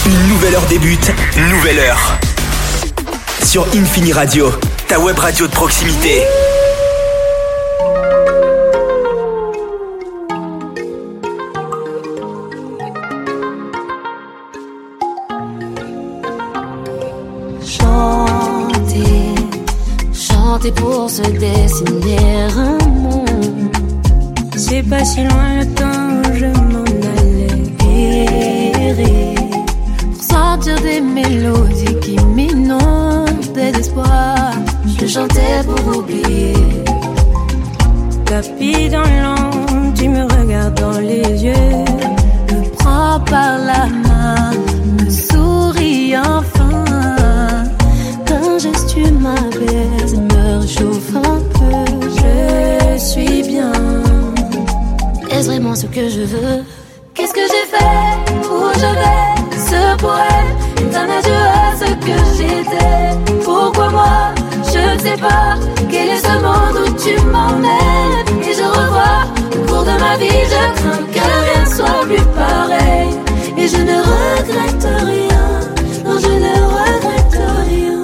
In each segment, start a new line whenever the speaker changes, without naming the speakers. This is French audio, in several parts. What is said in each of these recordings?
Une nouvelle heure débute, nouvelle heure. Sur Infini Radio, ta web radio de proximité.
Chanter pour se dessiner un monde.
C'est pas si loin le temps où je m'en allais errer.
Pour sentir des mélodies qui m'inondent d'espoir. Je chantais pour oublier.
Tapis dans l'ombre, tu me regardes dans les yeux.
Me prends par la main, me souris enfin. D'un geste tu m'abaisse, me réchauffe un peu.
Je suis bien.
Est-ce vraiment ce que je veux? Qu'est-ce que j'ai fait? Où je vais? Ce poème est un adieu à ce que j'étais. Pourquoi moi? Je ne sais pas. Quel est ce monde où tu m'emmènes? Et je revois au cours de ma vie. Je crains que rien ne soit plus pareil. Et je ne regrette rien. Non, je ne regrette rien.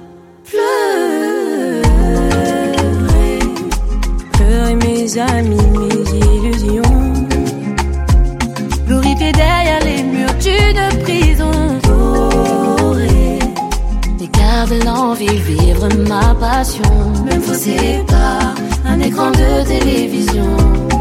Pleurer mes amis, mes illusions.
Glorifier derrière les murs d'une prison. Dorée. Et garder l'envie, vivre ma passion. Me fausser par un écran de télévision.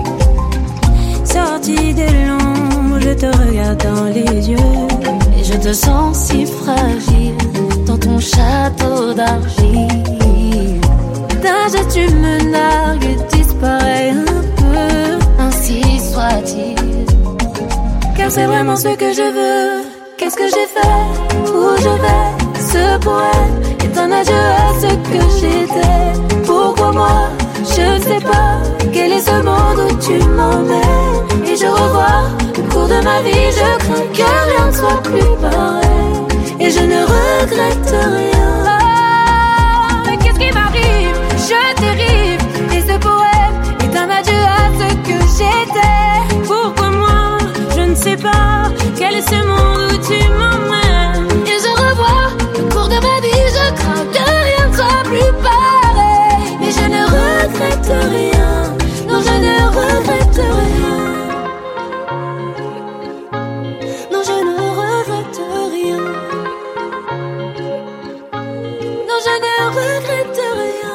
Sorti de l'ombre, je te regarde dans les yeux.
Et je te sens si fragile dans ton château d'argile. D'un geste tu me nargues et disparais un peu. Ainsi soit-il. Car c'est vraiment ce que je veux. Qu'est-ce que j'ai fait? Où je vais? Ce poème est un adieu à ce que j'étais. Pourquoi moi? Je ne sais pas. Quel est ce monde où tu m'emmènes? Et je revois au cours de ma vie. Je crains que rien ne soit plus pareil. Et je ne regrette rien.
Mais qu'est-ce qui m'arrive? Je dérive. Et ce poème est un adieu à ce que j'étais. Pourquoi moi? Je ne sais pas. Quel est ce monde où tu m'emmènes?
Et je revois au cours de ma vie. Je crains que rien ne soit plus pareil. Mais je ne regrette rien. Non, je ne regrette rien. Non, je ne regrette rien. Non, je ne regrette rien.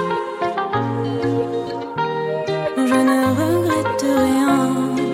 Non, je ne regrette rien.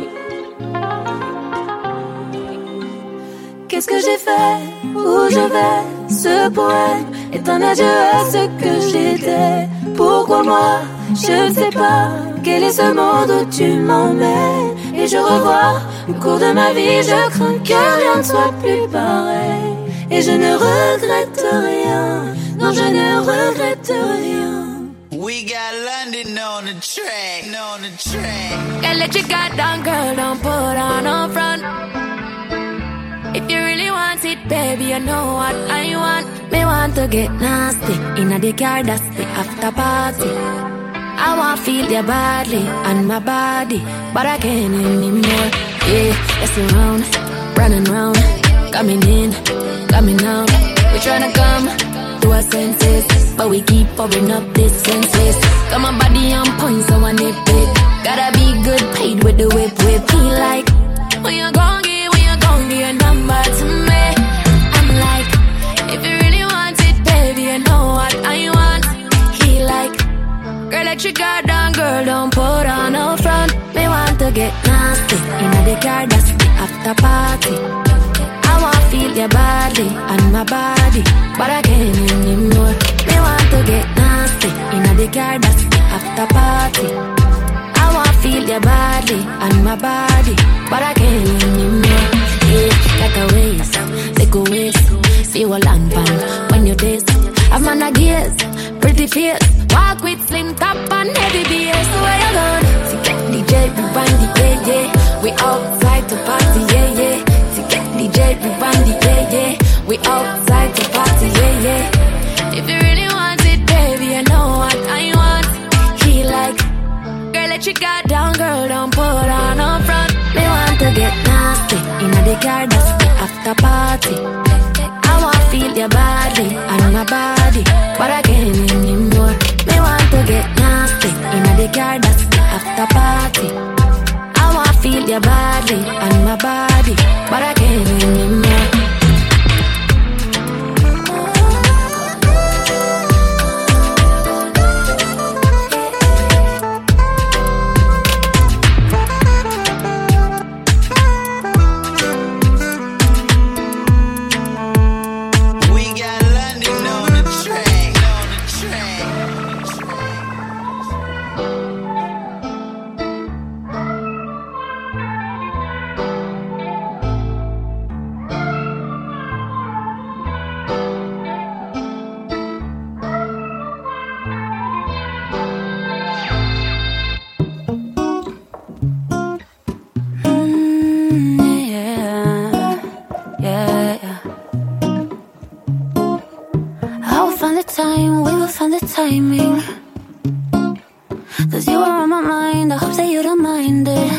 Qu'est-ce que j'ai fait? Où je vais? Ce poème est un adieu à ce que j'étais. Pourquoi moi? Je ne sais pas. Quel est ce monde où tu m'emmènes? Et je revois au cours de ma vie. Je crains que rien ne soit plus pareil. Et je ne regrette rien. Non, je ne regrette rien.
We got London on the track, on the track.
Girl, let your guard down, girl, don't put on no front. If you really want it, baby, you know what I want. Me want to get nasty, inna the car, that's the after party. I want to feel your body and my body, but I can't anymore. Yeah, let's around, running round, coming in, coming out. We tryna come to our senses, but we keep pouring up distances. Got my body on point, so I nip it. Gotta be good paid with the whip. Feel like when you gon' give your number to me. I'm like, if you really want it, baby, you know what I want. He like, girl, let your guard down, girl, don't put on no front. Me want to get nasty, inna the car, that's the after party. I want to feel your body and my body, but I can't anymore. Me want to get nasty, inna the car, that's the after party. I want to feel your body and my body, but I can't anymore. Yeah, like a waist, take a waist, see what land pan when you taste. I'm on a gears, pretty fierce, walk with slim top and heavy bass. Where you going? To get DJ, we bandy, yeah, yeah. We outside to party, yeah, yeah. To get DJ, we bandy, yeah, yeah. We outside to party, yeah, yeah. If you really want it, baby, you know what I want. He like, girl, let your guard down, girl, don't put on no front. Me want to get nasty, inna the car, that's the after party. I wanna feel your body and my body, but I can't anymore. Me want to get nasty in the car, that's the after party. I wanna feel your body and my body, but I can't anymore.
Timing, 'cause you were on my mind. I hope that you don't mind it.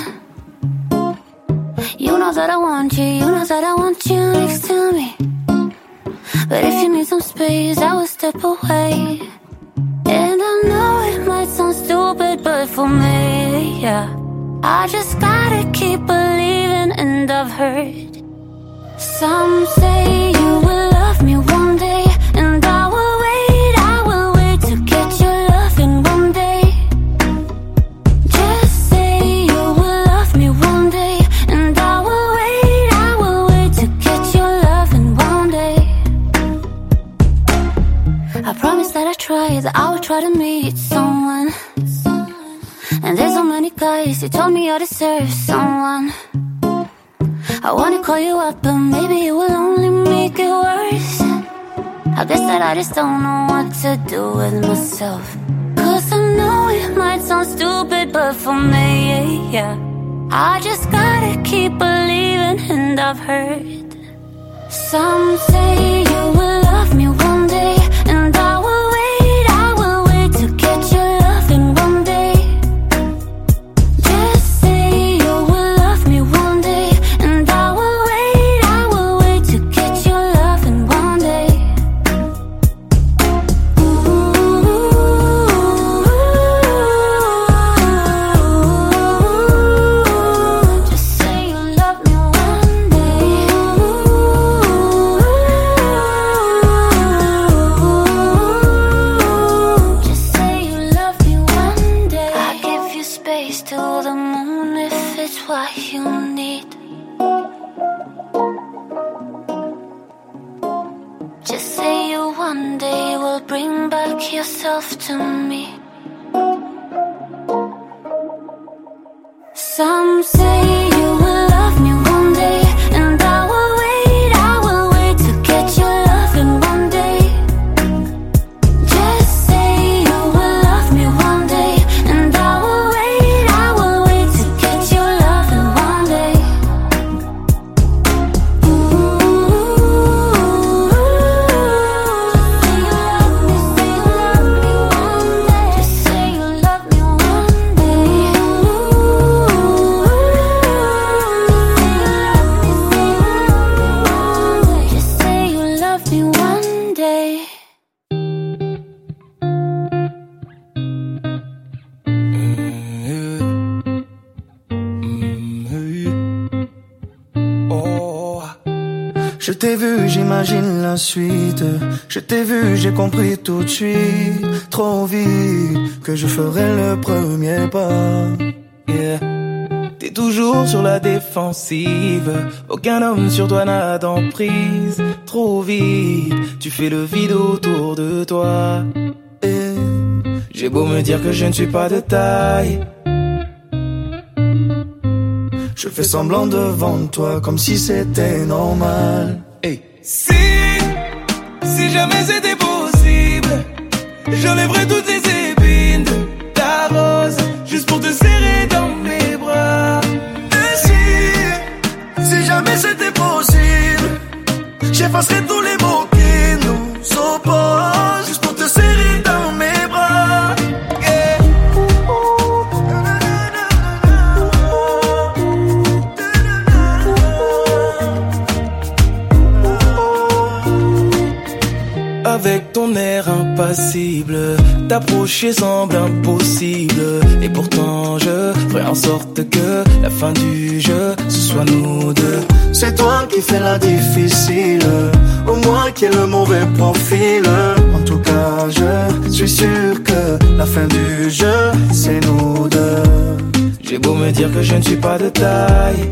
You know that I want you, you know that I want you next to me. But if you need some space, I will step away. And I know it might sound stupid, but for me, yeah, I just gotta keep believing. And I've heard some say you will love me one day, and I will wait to get your loving one day. Just say you will love me one day, and I will wait to get your loving one day. I promise that that I would try to meet someone. And there's so many guys who told me I deserve someone. I wanna call you up, but maybe it will only make it worse. I guess that I just don't know what to do with myself. 'Cause I know it might sound stupid, but for me, yeah, I just gotta keep believing. And I've heard some say you will love me one day, and I will wait to get your loving one day. Just say you will love me one day, and I will wait to get your loving one day. Just say you love me one day. Just say you love me one day. I give you space to the moon if it's what you need. Just say you one day will bring back yourself to me. Some say you will love me one day, and I will wait to get your loving one day. Just say you will love me one day, and I will wait to get your loving one day. Just say you love me one day. Just say you love me one day.
Oh, je t'ai vu, j'imagine la suite. Je t'ai vu, j'ai compris tout de suite. Trop vite que je ferai le premier pas. Yeah. T'es toujours sur la défensive. Aucun homme sur toi n'a d'emprise. Trop vite, tu fais le vide autour de toi. Et j'ai beau me dire que je ne suis pas de taille, je fais semblant devant toi comme si c'était normal. Hey. Si jamais c'était possible, j'enlèverais toutes les épines de ta rose juste pour te serrer dans mes bras. Et si jamais c'était possible, j'effacerais tous les mots qui nous opposent juste pour te serrer dans mes bras. Yeah. avec ton air impassible, t'approcher semble impossible. Et pourtant je ferai en sorte que la fin du jeu, ce soit nous deux. C'est toi qui fais la difficile, au moins qui est le mauvais profil. En tout cas je suis sûr que la fin du jeu, c'est nous deux. J'ai beau me dire que je ne suis pas de taille,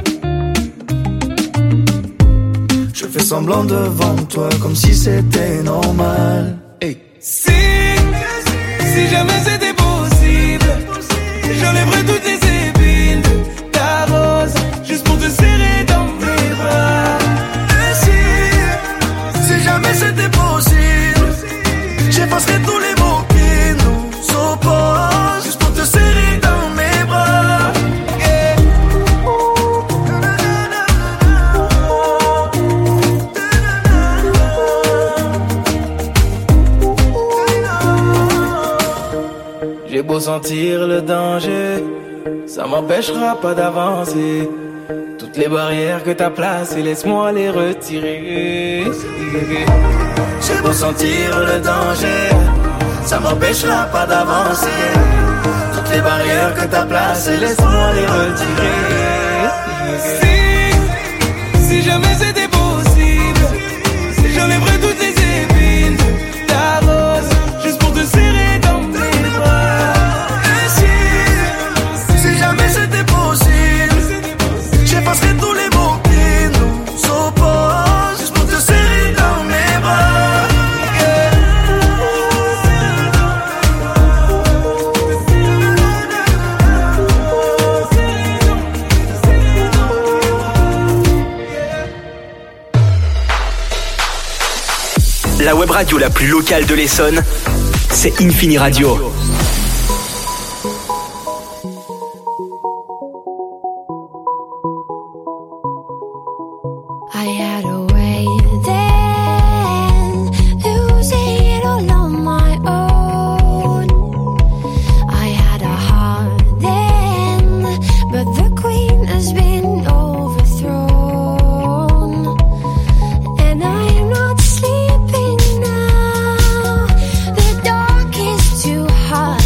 je fais semblant devant toi comme si c'était normal. Hey. Si jamais c'était possible, j'enlèverais toutes les épines de ta rose, juste pour te serrer dans mes bras. Et si jamais c'était possible, j'effacerais tous les mots qui nous opposent, juste pour te serrer dans mes bras. Yeah. J'ai beau sentir le danger, ça m'empêchera pas d'avancer. Toutes les barrières que t'as placées, laisse-moi les retirer. J'ai beau sentir le danger, ça m'empêchera pas d'avancer. Toutes les barrières que t'as placées, laisse-moi les retirer. Si jamais c'était possible, j'enlèverais toutes les épines de ta rose, juste pour te serrer dans mes bras. Et si jamais c'était possible, j'effacerais tous les mots qui nous opposent, juste pour te serrer dans mes bras. Yeah.
La web radio la plus locale de l'Essonne, c'est Infini Radio.
I had a way then, losing it all on my own. I had a heart then, but the queen has been overthrown. And I am not sleeping now, the dark is too hot.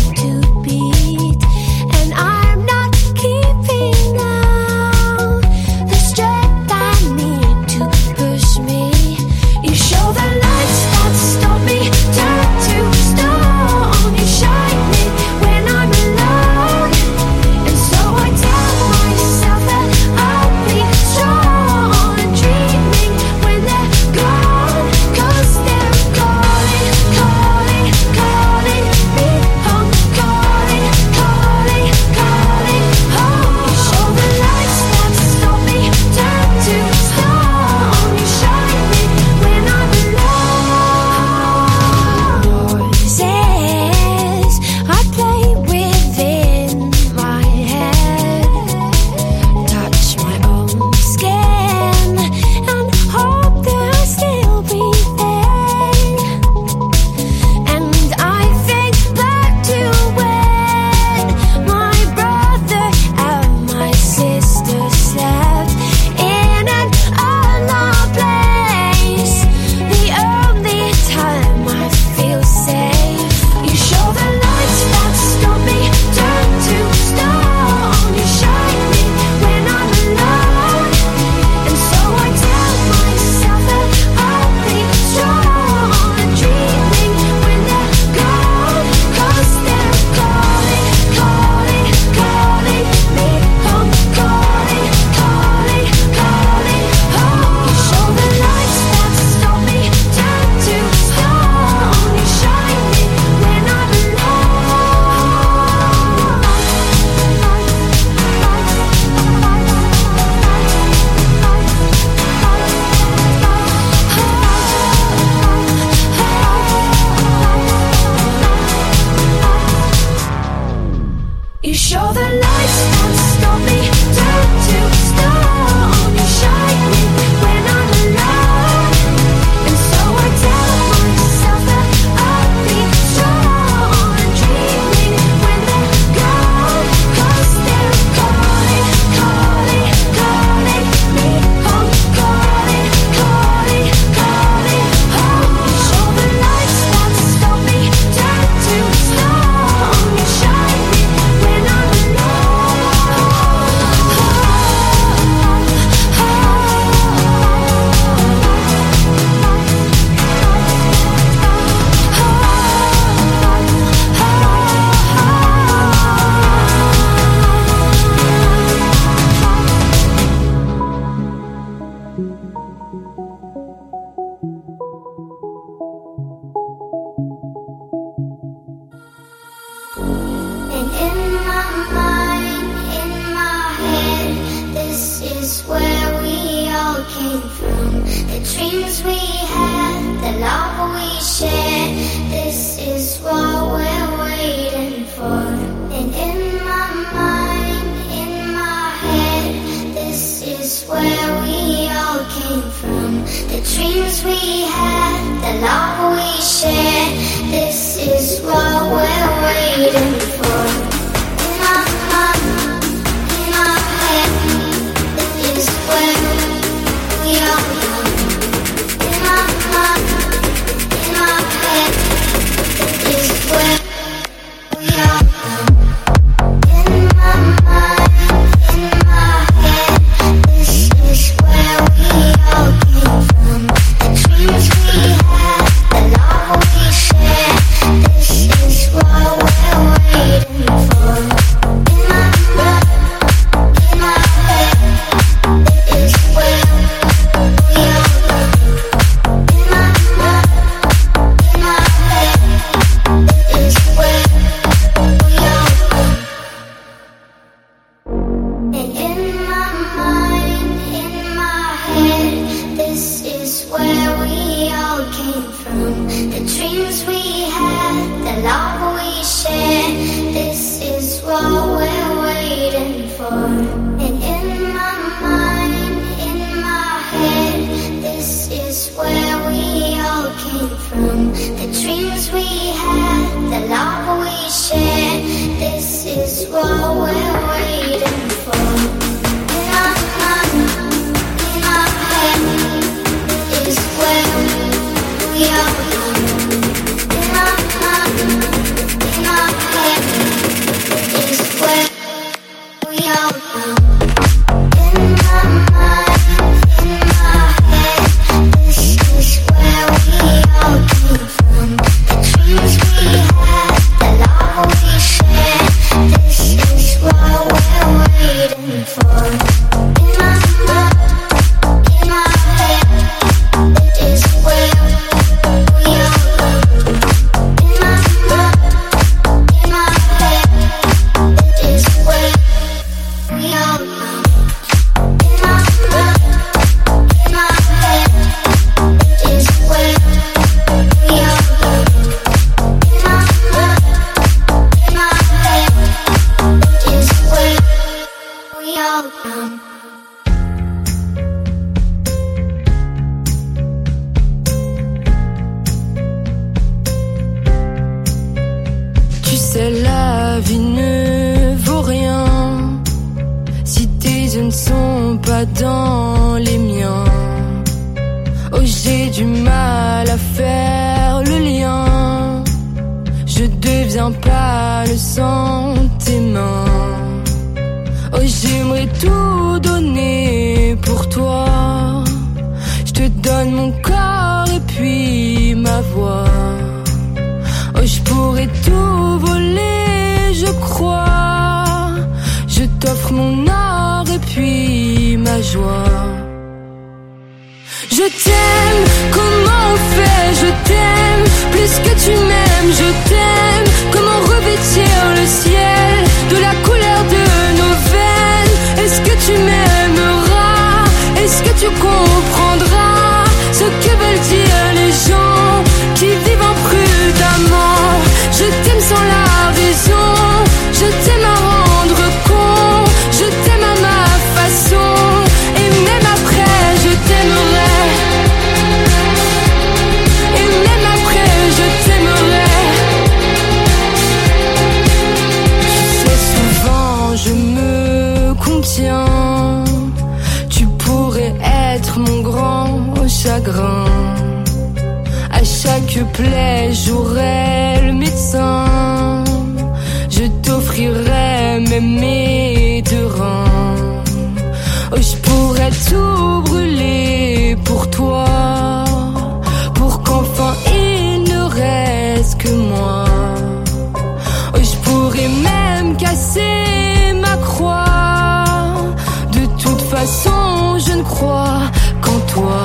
dreams we had, the love we shared. This is what we're waiting for. And in my mind, in my head, this is where we all came from. The dreams we had, the love we shared. This is what we're waiting for. In my mind, in my head, this is where we all come. In my mind, in my head, this is where we all come. In my mind, in my head, this is where we all came from. The dreams we had, the love we shared. This is what we're waiting for. In my mind, in my head, this is where we all come. In my mind, in my head, this is where we all come. And in my mind, in my head, this is where we all came from. The dreams we had, the love we shared. This is what we're waiting for. And in my mind, in my head, this is where we all came from. The dreams we had, the love we shared. This is what we're waiting for. In my mind, in my head, is where we all come. In my mind, in my head, is where we all come. In my mind, in my head, this is where we all came from. The dreams we had, the love we shared. This is what we're waiting for. In my mind, in my head, is where we all come. In my mind, in my head, is where we all come. In my mind, in my head, is where we all come. In my mind, in my head, is where we all come.
Tu sais, la vie ne vaut rien si tes yeux ne sont pas dans les miens. Oh, j'ai du mal à faire le lien. Je deviens pâle sans tes mains. Oh, j'aimerais tout donner pour toi. Je te donne mon corps et puis ma voix. Oh, je pourrais tout voler, je crois. Je t'offre mon or et puis ma joie. Je t'aime, comment on fait? Je t'aime, plus que tu m'aimes, je t'aime. Comment revêtir le ciel de la couleur de nos veines? Est-ce que tu m'aimeras? Est-ce que tu comprendras ce que veulent dire les gens qui vivent imprudemment? Je t'aime sans la raison, je t'aime à rendre compte, je t'aime à ma façon, et même après je t'aimerai, et même après je t'aimerai. Tu sais, souvent je me contiens, tu pourrais être mon grand chagrin. À chaque plaie, j'aurai le médecin. Je t'offrirai même mes deux reins. Oh, je pourrais tout brûler pour toi, pour qu'enfin il ne reste que moi. Oh, je pourrais même casser ma croix. De toute façon, je ne crois qu'en toi.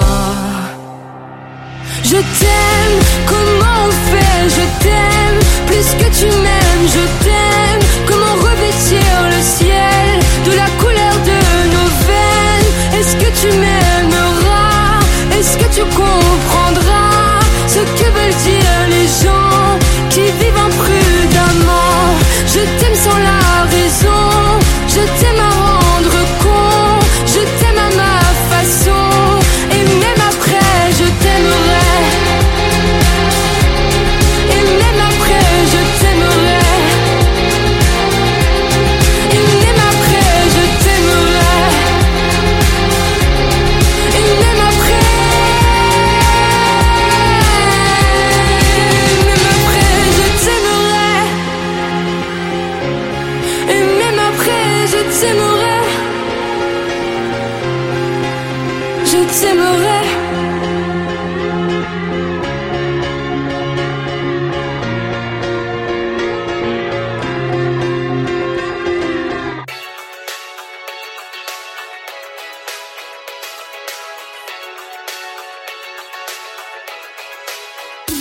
Je t'aime, comment on fait? Je t'aime, plus que tu m'aimes, je t'aime. Comment revêtir le ciel de la couleur de nos veines? Est-ce que tu m'aimeras? Est-ce que tu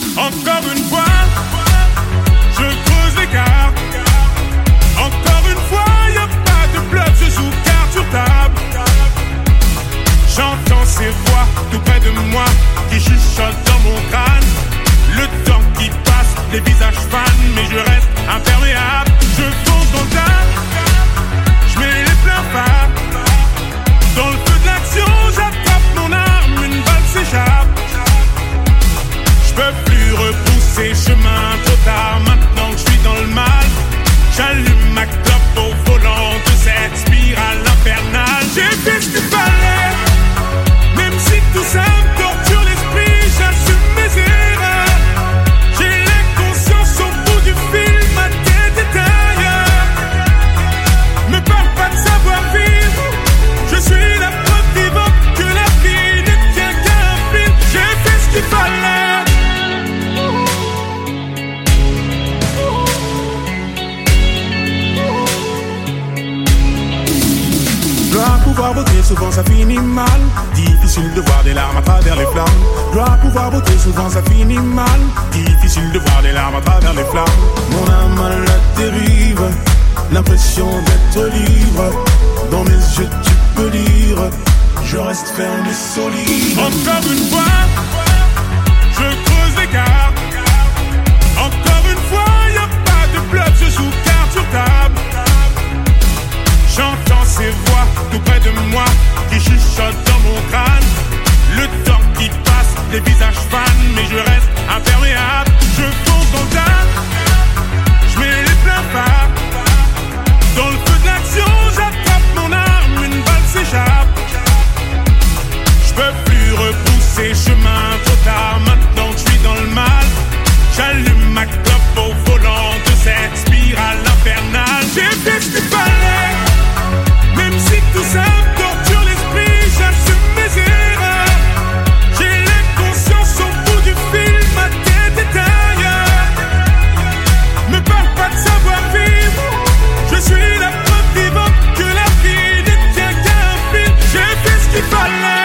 Encore une fois, je creuse l'écart. Encore une fois, y'a pas de bluff, je joue carte sur table. J'entends ces voix tout près de moi qui chuchotent dans mon crâne. Le temps qui passe, les visages fans, mais je reste imperméable. Je fonce dans le tas, je mets les pleins phares. Dans le feu de l'action, j'attrape mon arme, une balle s'échappe. Je peux plus repousser chemin trop tard, maintenant que je suis dans le mal. J'allume ma clope au volant de cette spirale infernale. J'ai fait ce qu'il fallait, même si tout ça me torture l'esprit, j'assume mes erreurs. J'ai l'inconscience au bout du fil, ma tête est ailleurs. Me parle pas de savoir vivre, je suis la preuve vivante que la vie ne tient qu'à un fil. J'ai fait ce qu'il fallait. Dois pouvoir voter, souvent ça finit mal. Difficile de voir des larmes à travers les flammes. Dois pouvoir voter, souvent ça finit mal. Difficile de voir des larmes à travers les flammes. Mon âme à la dérive, l'impression d'être libre. Dans mes yeux tu peux lire, je reste ferme et solide. Encore une fois, je creuse l'écart. Encore une fois, y'a pas de bluff, je joue carte sur table. J'entends ces voix tout près de moi qui chuchotent dans mon crâne. Le temps qui passe, les visages fans, mais je reste imperméable. Je fonce dans le tas, je mets les pleins phares. Dans le feu de l'action, j'attrape mon arme, une balle s'échappe. Je peux plus repousser chemin trop tard, maintenant que je suis dans le mal. J'allume ma clope au volant de cette spirale infernale. J'ai fait ce qu'il fallait, même si tout ça me torture l'esprit, j'assume mes erreurs. J'ai l'inconscience au bout du fil, ma tête est ailleurs. Me parle pas de savoir vivre, je suis la preuve vivante que la vie ne tient qu'à un fil. J'ai fait ce qu'il fallait.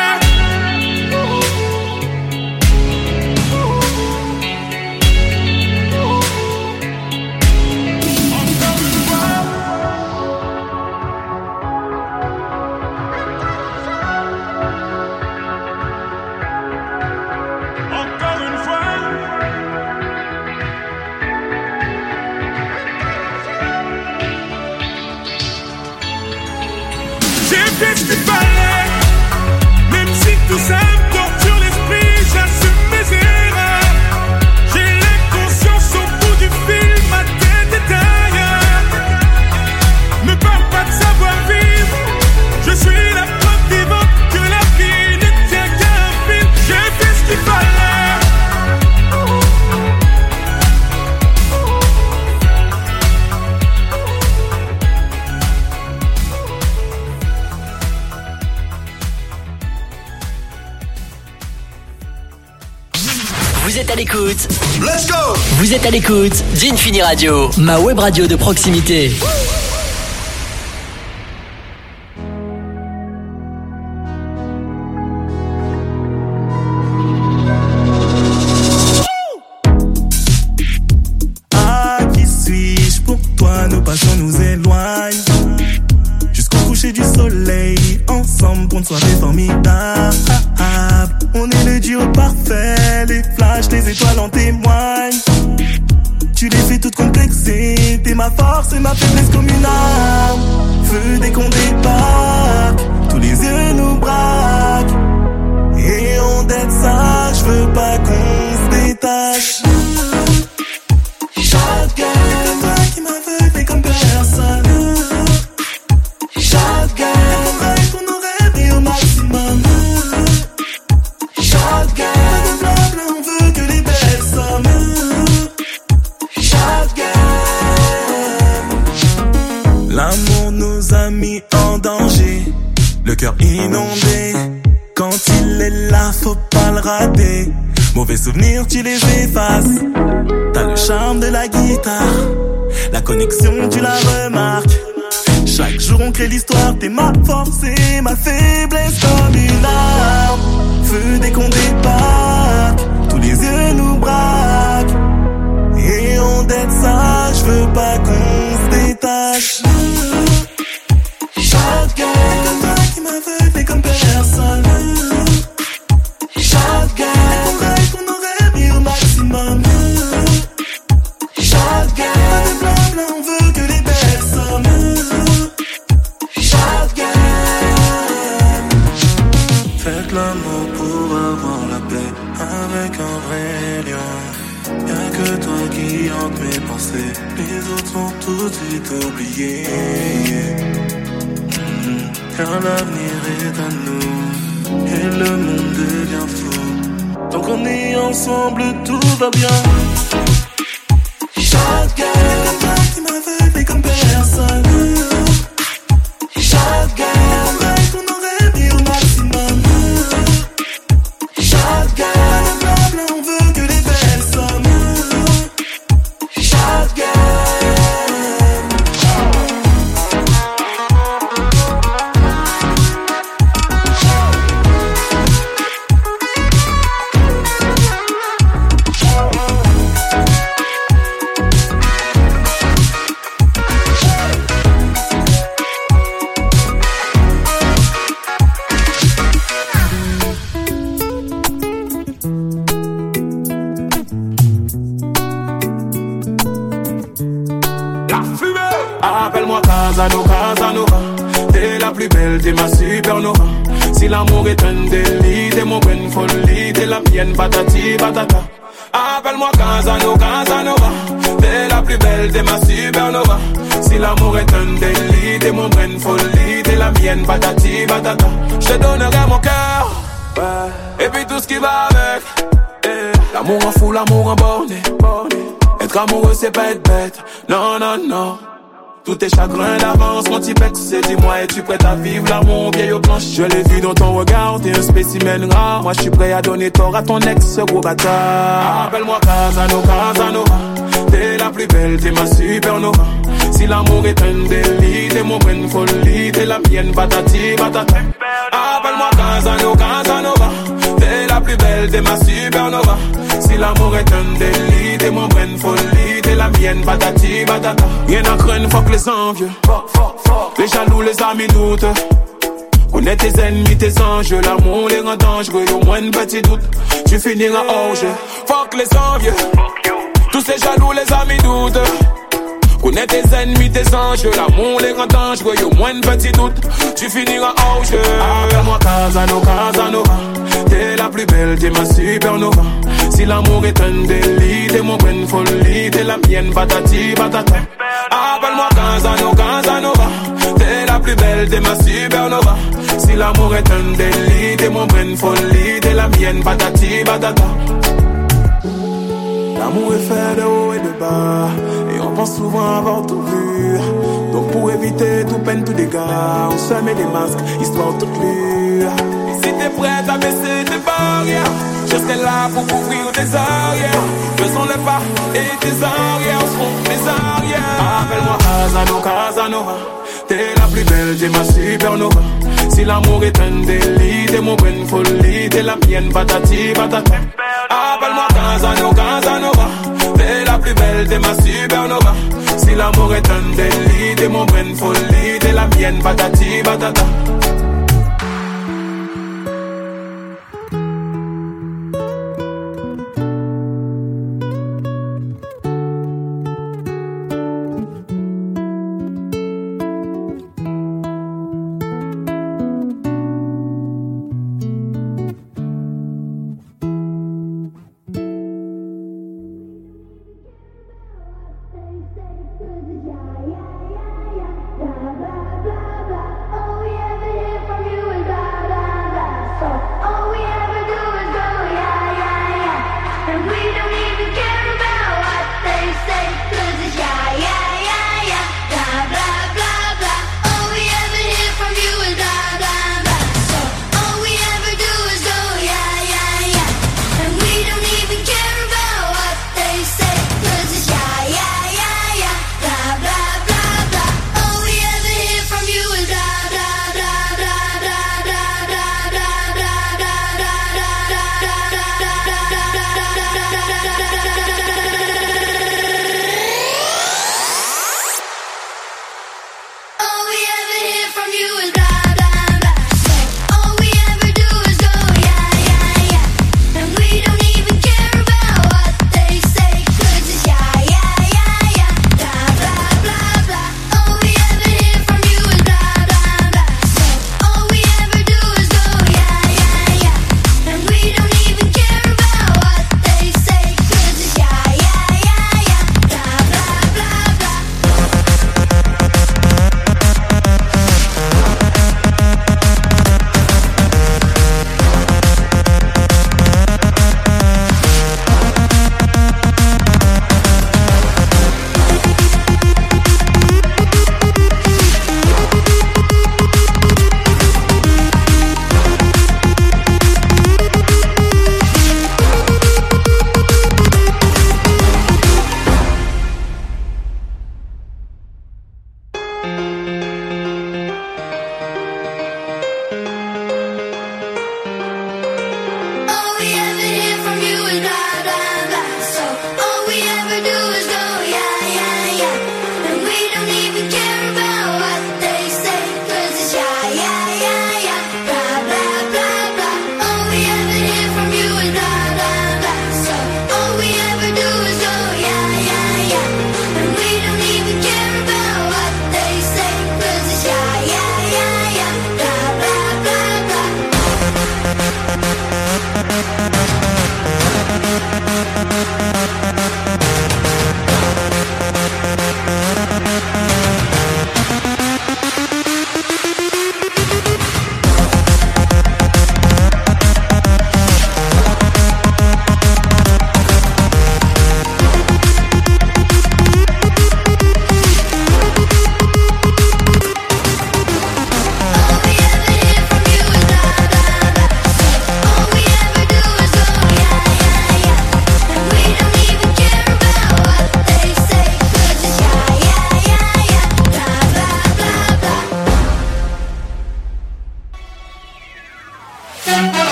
J'ai fait ce qu'il fallait, même si tout ça me torture l'esprit, j'assume mes erreurs. J'ai l'inconscience au bout du fil, ma tête est ailleurs. Me parle pas de savoir vivre, je suis la preuve vivante que la vie ne tient qu'à un fil. J'ai fait ce qu'il fallait.
Vous êtes à l'écoute. Let's go. Vous êtes à l'écoute d'Infini Radio, ma web radio de proximité.
Ah, qui suis-je pour toi? Nos passions nous éloignent jusqu'au coucher du soleil, ensemble pour une soirée formidable. On est le duo parfait, les flashs, les étoiles en témoignent. Tu les fais toutes complexées, t'es ma force et ma faiblesse comme une arme. Feu dès qu'on débarque, tous les yeux nous braquent. Et on d'être sage, je veux pas qu'on se détache. Shotgun, c'est toi qui m'aveugle comme personne. Shotgun, on rêve pour nos rêves et au maximum. Shotgun, pas de blabla, on veut que les belles sommes. Shotgun, l'amour nous a mis en danger, le cœur inondé. Quand il est là, faut pas le rater. Mauvais souvenirs, tu les effaces. T'as le charme de la guitare, la connexion, tu la remarques. Chaque jour on crée l'histoire, t'es ma force et ma faiblesse comme une arme. Feu dès qu'on débarque, tous les yeux nous braquent. qu'un vrai lien. Y'a que toi qui hante mes pensées. Les autres sont tout de suite oubliés. Car l'avenir est à nous et le monde devient fou. Tant qu'on est ensemble, tout va bien. Shotgun, tu m'avais fait comme personne. Shotgun, on aurait mis au maximum. Shotgun, on veut que les belles sommes. Shotgun.
Appelle-moi Casanova, t'es la plus belle, t'es ma supernova. Si l'amour est un délit, t'es mon bonne folie, t'es la mienne, patati patata. Appelle-moi Casanova, t'es la plus belle, t'es ma supernova. Si l'amour est un délit, t'es mon bonne folie, t'es la mienne, patati patata. Je te donnerai mon cœur, ouais, et puis tout ce qui va avec. L'amour en fou, l'amour en borné. Être amoureux c'est pas être bête, non non non. Tous tes chagrins d'avance, mon petit pex, c'est dis-moi, es-tu prête à vivre l'amour vieille aux planches? Je l'ai vu dans ton regard, t'es un spécimen rare. Moi je suis prêt à donner tort à ton ex, gros bâtard. Appelle-moi Casanova, t'es la plus belle, t'es ma supernova. Si l'amour est un délit, t'es mon bonne folie, t'es la mienne, patati patata. Appelle-moi Casanova, t'es la plus belle, t'es ma supernova. Si l'amour est un délit, t'es mon bonne folie, t'es la mienne, patati patata. Rien à craindre, fuck les envieux, les jaloux, les amis doutent. Connais tes ennemis, tes enjeux, l'amour les rend dangereux, au moins un petit doute, tu finiras hors jeu. Fuck les envieux, tous ces jaloux, les amis doutent. Connais tes ennemis, tes enjeux, l'amour les rend dangereux, au moins un petit doute, tu finiras hors jeu. Appelle-moi Casanova, t'es la plus belle, t'es ma supernova. Si l'amour est un délit, t'es mon bonne folie, t'es la mienne, patati patata. Appelle-moi Casanova, t'es la plus belle, t'es ma supernova. Si l'amour est un délit, t'es mon bonne folie, t'es la mienne, patati patata. L'amour est fait de haut et de bas, et on pense souvent avoir tout vu. Donc pour éviter tout peine, tout dégât, on se met des masques, histoire toute lue. Et si t'es prête à baisser tes barrières, je serai là pour couvrir tes arrières. Faisons le pas et tes arrières seront mes arrières. Appelle-moi Casanova, t'es la plus belle, t'es ma supernova. Si l'amour est un délit, t'es mon bonne folie, t'es la mienne, patati patata. Appelle-moi Casanova, t'es la plus belle, t'es ma supernova. Si l'amour est un délit, t'es mon bonne folie, t'es la mienne, patati patata.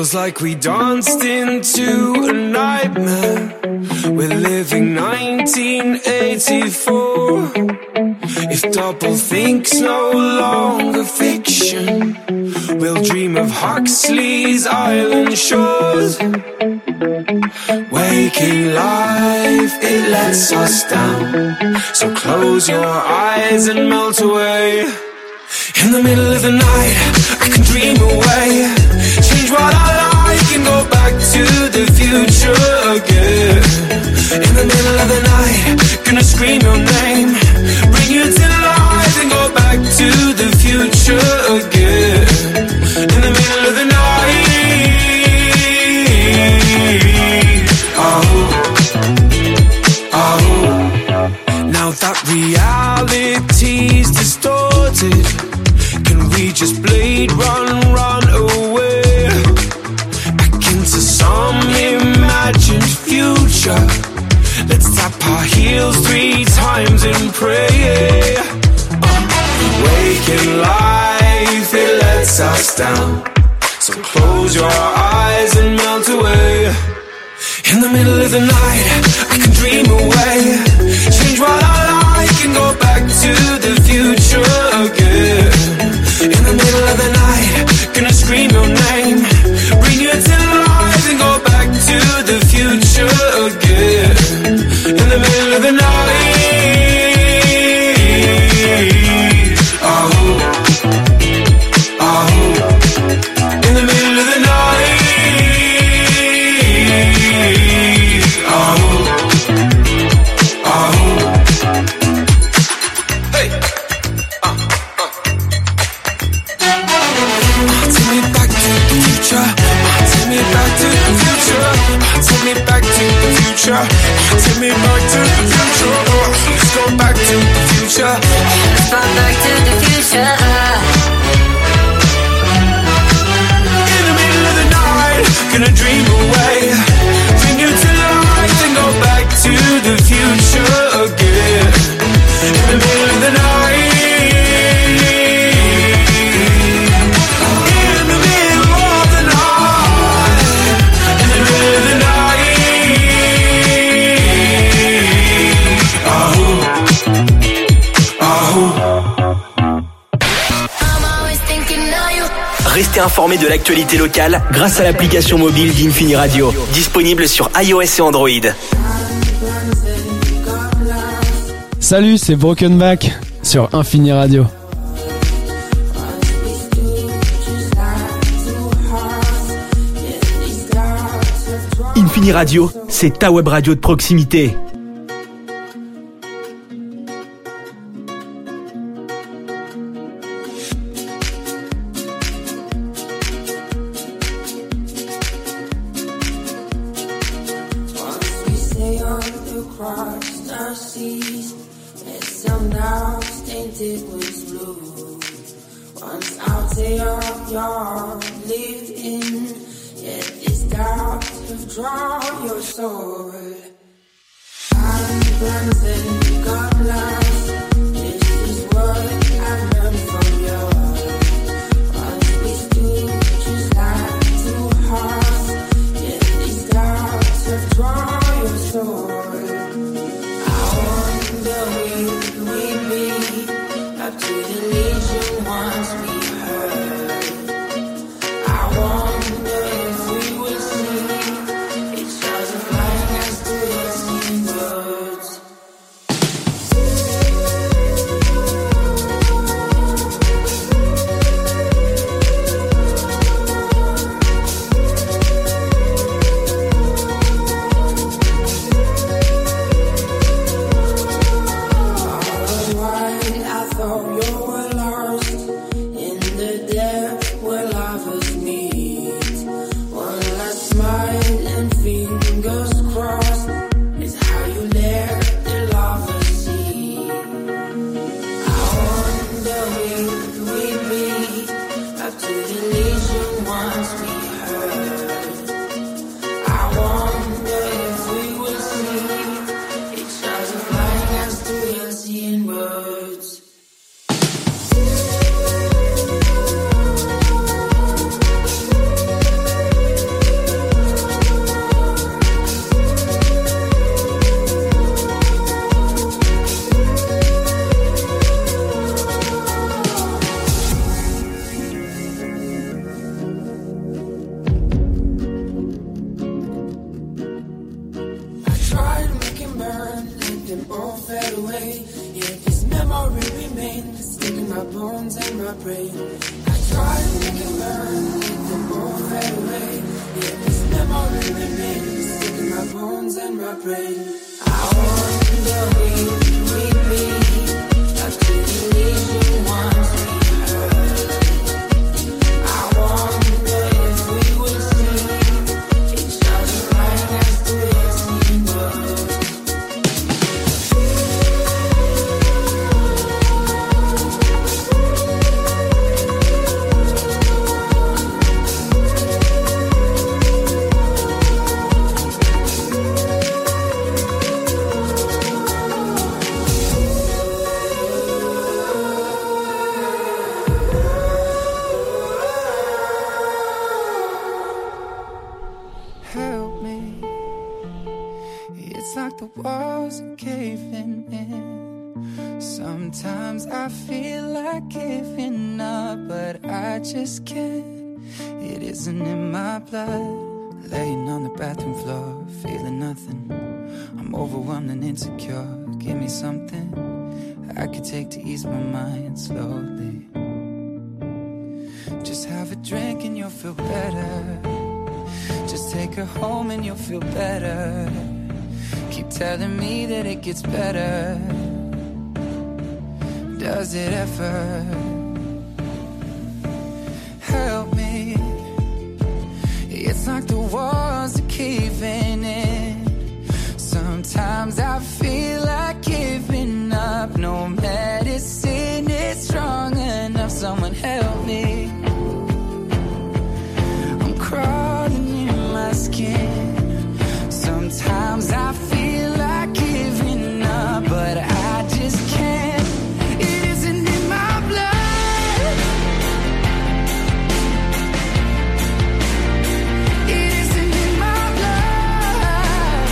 Feels like we danced into a nightmare. We're living 1984. If doublethink no longer fiction, we'll dream of Huxley's island shores. Waking life, it lets us down. So close your eyes and melt away. In the middle of the night, I can dream away. Change what I like and go back to the future again. In the middle of the night, gonna scream your name. Bring you to life and go back to the future again. In the middle of the night. Now that reality's distorted, can we just blade run away? Back into some imagined future. Let's tap our heels 3 times and pray. Waking life, it lets us down. So close your eyes and melt away. In the middle of the night, I can dream away. Change what I like and go back to the future again. In the middle of the night, gonna scream your name. Bring you to life and go back to the future again. In the middle of the night. Oh, oh. In the middle of the night. Take me back to the future. Take me back to the future. Let's go back to the future. Let's go back to the future. In the middle of the night, gonna dream away. Bring you to life and go back to the future again. In the middle of the night.
Restez informés de l'actualité locale grâce à l'application mobile d'Infini Radio, disponible sur iOS et Android.
Salut, c'est Broken Back sur Infini Radio.
Infini Radio, c'est ta web radio de proximité.
bones and my brain. I try to make it burn, make them all fade away. Yet this memory remains, stuck in my bones and my brain. I wonder will you meet me? I didn't need you once we heard. I wonder if we would see each other right as the listening word.
The walls are caving in. Sometimes I feel like giving up, but I just can't. It isn't in my blood. Laying on the bathroom floor, feeling nothing. I'm overwhelmed and insecure. Give me something I could take to ease my mind slowly. Just have a drink and you'll feel better. Just take her home and you'll feel better. Keep telling me that it gets better. Does it ever? Help me. It's like the walls are caving in. Sometimes I feel like giving up. No medicine is strong enough. Someone help me. I'm crawling in my skin. Sometimes I feel like giving up, but I just can't. It isn't in my blood. It isn't in my blood.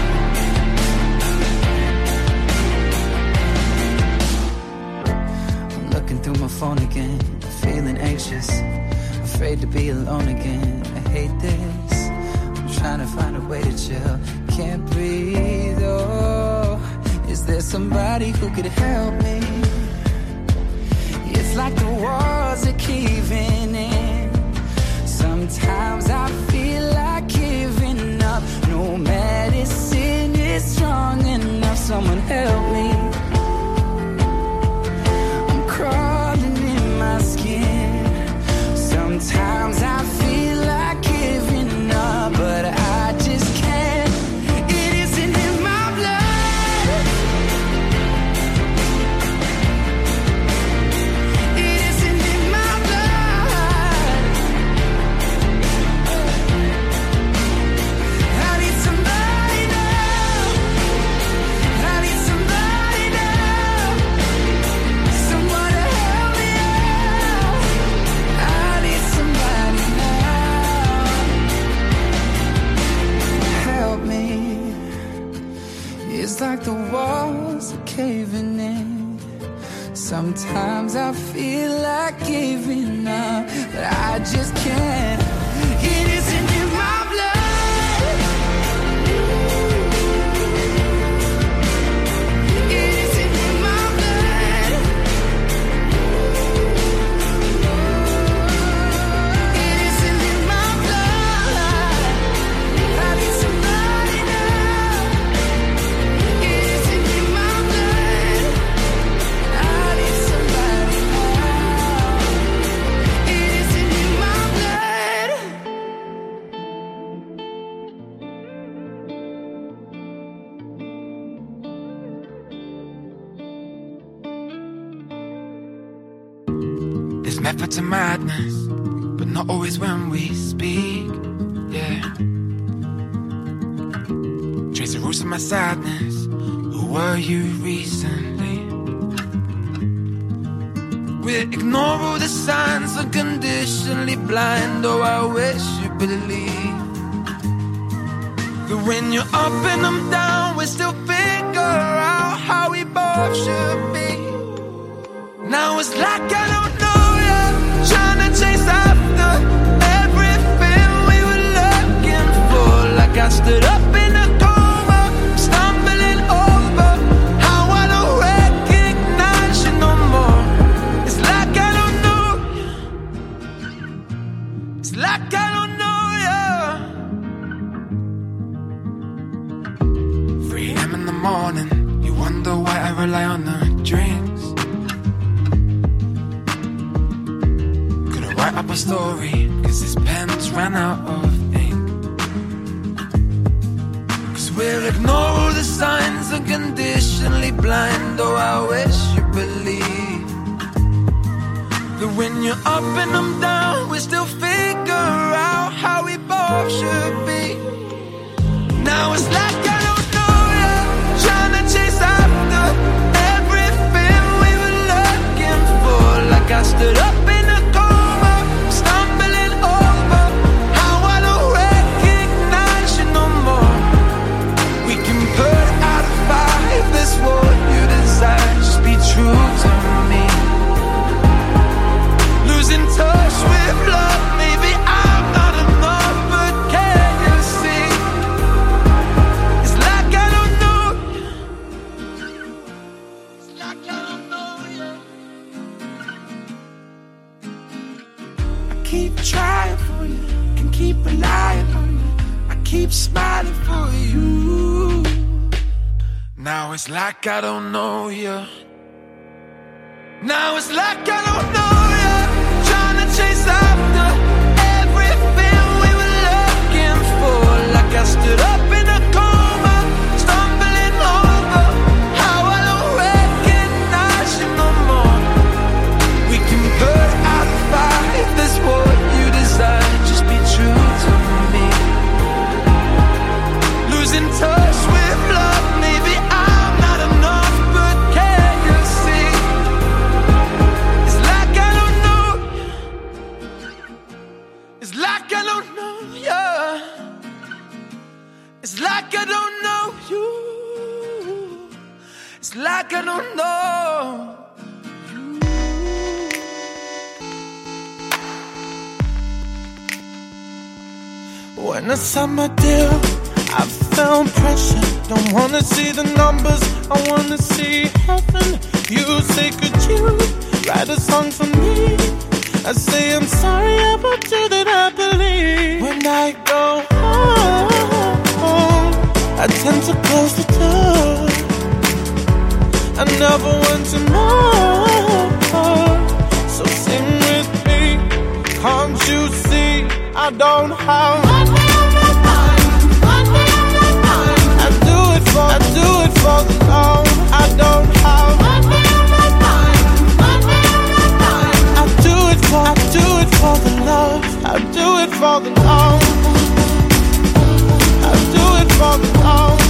I'm looking through my phone again, feeling anxious, afraid to be alone again. I hate this. Trying to find a way to chill, can't breathe, oh. Is there somebody who could help me? It's like the walls are caving in. Sometimes I feel like giving up. No medicine is strong enough. Someone help me. I'm crawling in my skin. Sometimes I feel like giving up, but I just can't. It isn't in my blood. It isn't in my blood. I need somebody now. I need somebody now. Someone to help me out. I need somebody now. Help me. It's like the walls are caving in. Sometimes I feel like giving up, but I just can't. It isn't in my blood. It isn't in my blood. It isn't in my blood. I need somebody now. It isn't in my blood. I need somebody now. It isn't in my blood.
There's method to madness, but not always when we speak. Yeah. Trace the roots of my sadness. Who were you recently? We ignore all the signs, unconditionally blind. Oh, I wish you believe that when you're up and I'm down, we still figure out how we both should be. Now it's like I don't know ya, trying to chase after everything we were looking for. Like I stood up in a coma, stumbling over how I don't recognize you no more. It's like I
story, cause his pen's ran out of ink. Cause we'll ignore all the signs and conditionally blind. Oh, I wish you believe that when you're up and I'm down, we still figure out how we both should be. Now it's like I don't know you, trying to chase after everything we were looking for. Like I stood up in a coma, stumbling over how I don't recognize you no more. We can put out a fire if that's what you desire. Just be true to me. Losing touch with love, maybe I'm not enough, but can you see? It's like I don't know you. It's like I don't know you. I keep trying for you, can keep relying on you. I keep smiling for you. Now it's like I don't know you. Now it's like I don't know you, trying to chase after everything we were looking for. Like I stood up in a coma, stumbling over how I don't recognize you no more. We can put out the fire if that's what you desire. Just be true to me. Losing touch with love, maybe I'm not enough, but can you see? It's like I don't know you. It's like I don't know you. It's like I don't know you. It's like I don't know. When the summer deal, I found pressure. Don't wanna see the numbers, I wanna see heaven. You say, could you write a song for me? I say, I'm sorry about you that I believe. When I go home, I tend to close the door. I never want to know. So sing with me, can't you see I don't have one thing on my mind, one thing on my mind. I do it for the love. I don't have one thing on my mind, one thing on my mind. I do it for the love. I do it for the love. I do it for the love.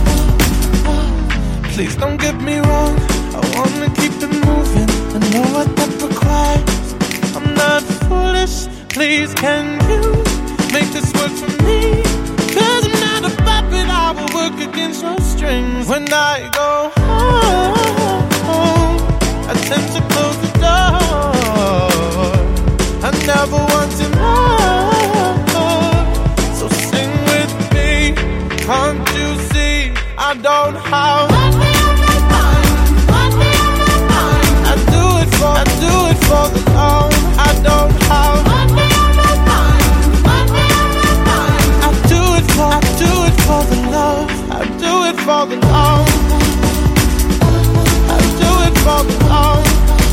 Please don't get me wrong, I wanna keep it moving. I know what that requires. I'm not foolish. Please can you make this work for me? Cause I'm not a puppet, I will work against your strings. When I go home, I tend to close the door. I never want to know. So sing with me, can't you see I don't have one thing on my mind, one thing on my mind. I do it for the love. I don't have one thing on my mind, one thing on my mind. I do it for the love. I do it for the love. I do it for the love.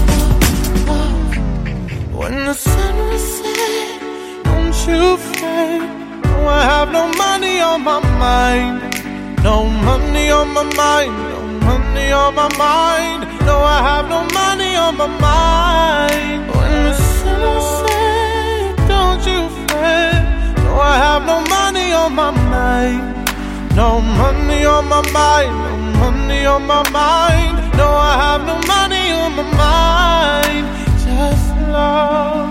When the sun will set, don't you fret. No, I have no money on my mind. No money on my mind. No money on my mind. No, I have no money on my mind. When the sun will set, don't you fret. No, I have no money on my mind. No money on my mind. No money on my mind. No, I have no money on my mind. Just love.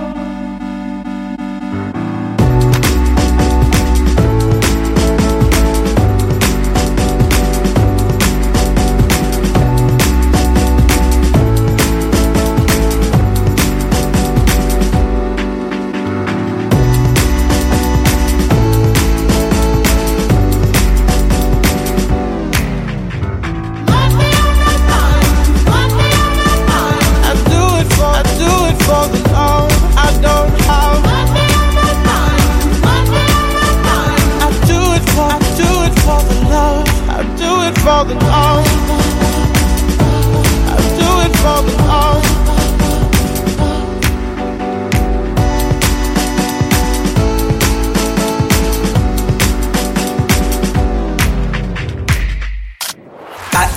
I do it for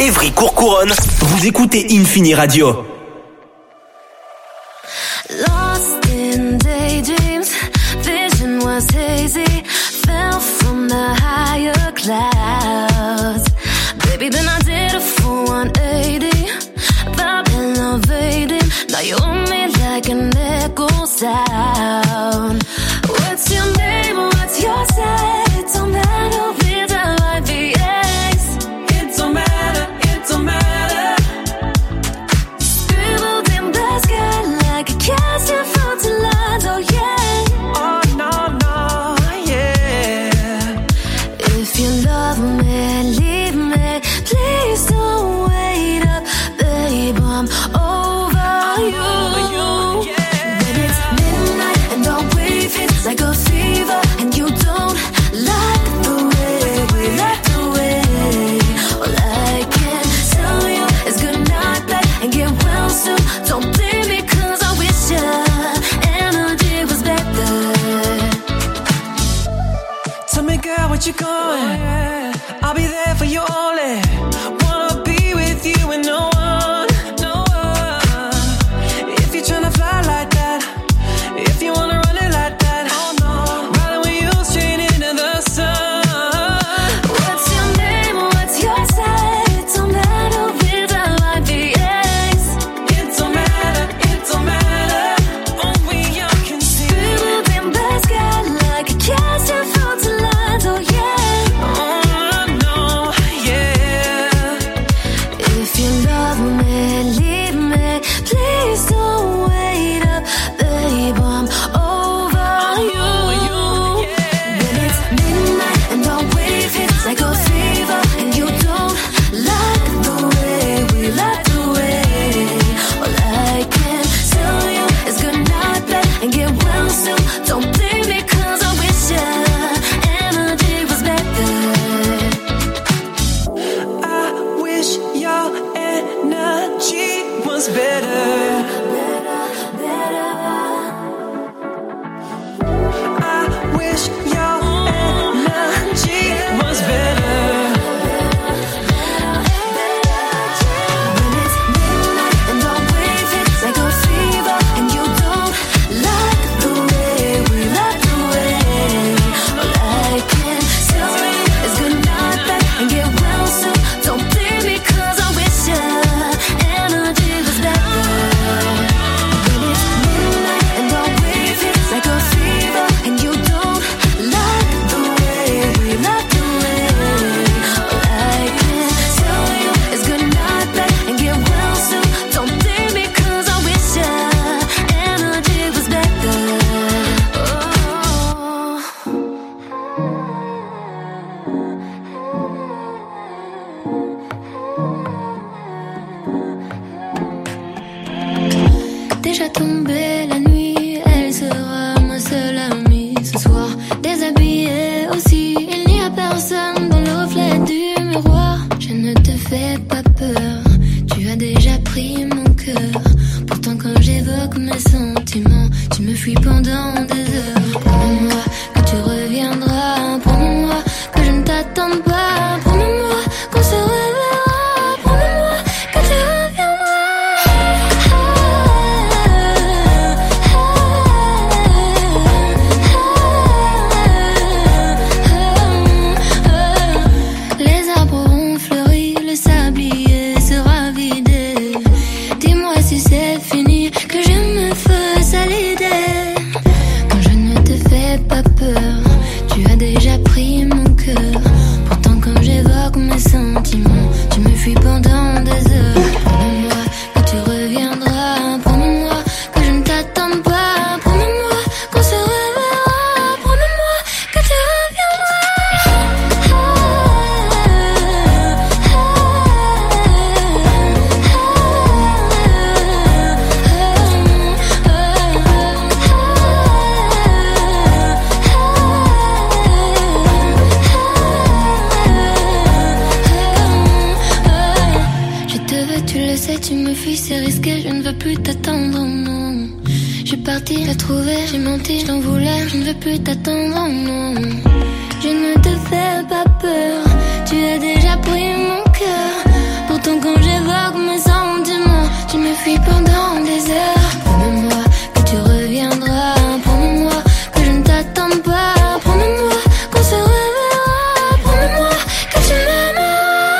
Évry-Courcouronnes, vous écoutez Infini Radio.
Lost in daydreams, vision was hazy, fell from the higher clouds. Baby, then I did a full 180, felt elevated. Now you own me like an echo sound. What's your name? What's your side? It don't matter with a light VX. It don't matter, it don't matter. Scribbled in the sky like a cast your front to lines, oh yeah.
Oh no, no, yeah.
If you love me, leave me. Please don't wait up, babe, I'm over you. When it's midnight and the wave hits like a fever, and you don't like the way we like the way. All I can tell you is good night, babe, and get well soon. Don't blame me 'cause I wish your energy was better.
Tell me, girl, what you going? I'll be there for you only. Wanna be with you and no one, no one. If you're tryna fly like that, if you wanna run it like that, oh no, riding with you straight into the sun.
What's your name? What's your side? It don't matter with a light VX.
It don't matter, it don't matter. Only you can see.
Scribbled in the sky like a cast your front to lines, oh yeah.
Oh no, yeah.
If you love me, leave me. Please don't wait up, babe, I'm over you. When it's midnight and the wave hits like a fever, and you don't like the way we like the way. All I can tell you is good night, babe, and get well soon. Don't blame me 'cause I wish your energy was better.
I wish your energy was better. I wish your energy was better.
When it's midnight and the wave hits like a fever, and you don't like the way we like the way. All I can tell you is good night, babe, and get well soon. Don't blame me 'cause I wish your energy was better. When it's midnight and the wave hits like a fever, and you don't like the way we like the way. All I can tell you is good night, babe, and get well soon. Don't blame me 'cause I wish your energy was better. Déjà tombée la nuit, elle sera ma seule amie ce soir. Déshabillée aussi, il n'y a personne dans le reflet du miroir. Je ne te fais pas peur, tu as déjà pris mon cœur. Pourtant quand j'évoque mes sentiments, tu me fuis pendant des heures. Promets-moi que tu reviendras, promets-moi que je ne t'attende pas, promets-moi qu'on se reverra, promets-moi que tu reviendras. Les arbres ont fleuri, le sablier sera vidé. Dis-moi si c'est fini, que je me fasse à l'idée. Quand je ne te fais pas peur, tu as déjà pris mon cœur. Pourtant quand j'évoque mes sentiments, tu me fuis pendant des heures. Promets-moi que tu reviendras, promets-moi que je ne t'attende pas, promets-moi qu'on se reverra, promets-moi que tu Je te veux, tu le sais, tu me fuis, c'est risqué, je ne veux plus t'attendre, non. Je suis partie la trouver, j'ai menti, je t'en voulais, je ne veux plus t'attendre, non. Je ne te fais pas peur, tu as déjà pris mon cœur. Pourtant quand j'évoque mes sentiments, tu me fuis pendant des heures. Promets-moi que tu reviendras, promets-moi que je ne t'attends pas, promets-moi qu'on se reverra, promets-moi que tu m'aimeras.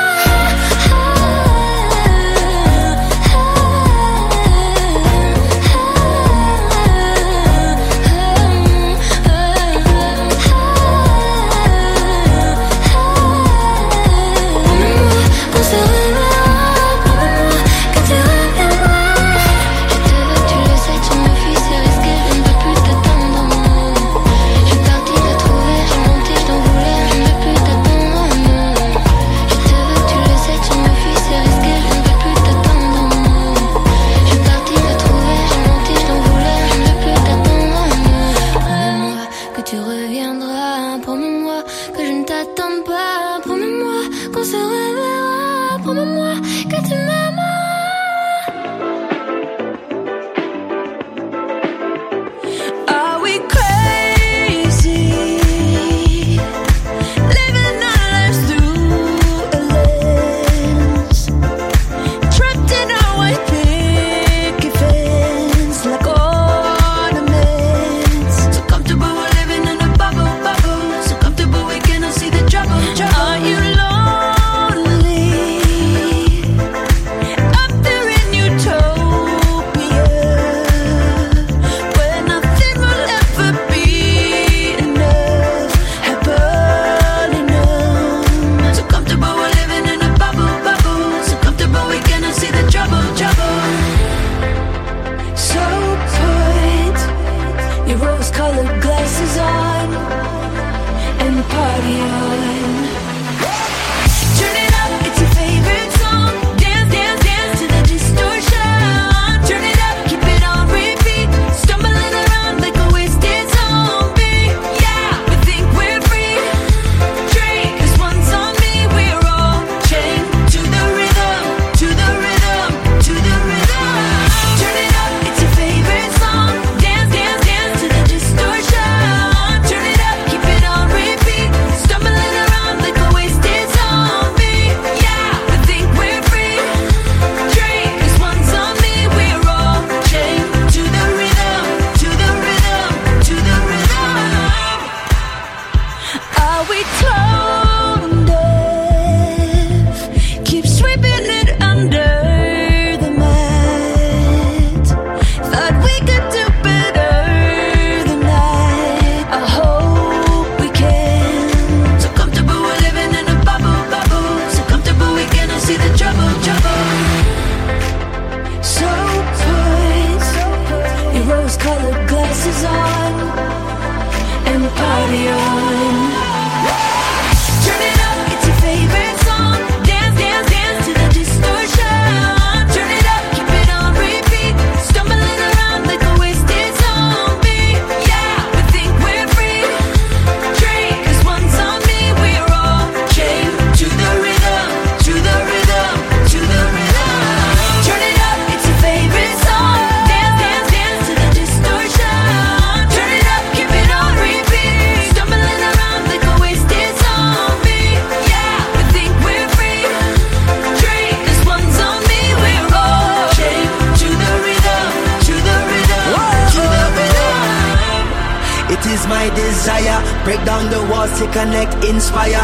Break down the walls to connect, inspire.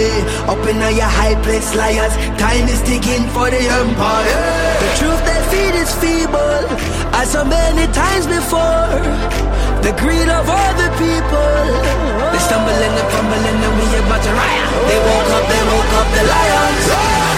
Up in your high place, liars. Time is ticking for the empire. The truth they feed is feeble, as so many times before. The greed of all the people. They stumble and they fumble and we about to riot. They woke up the lions.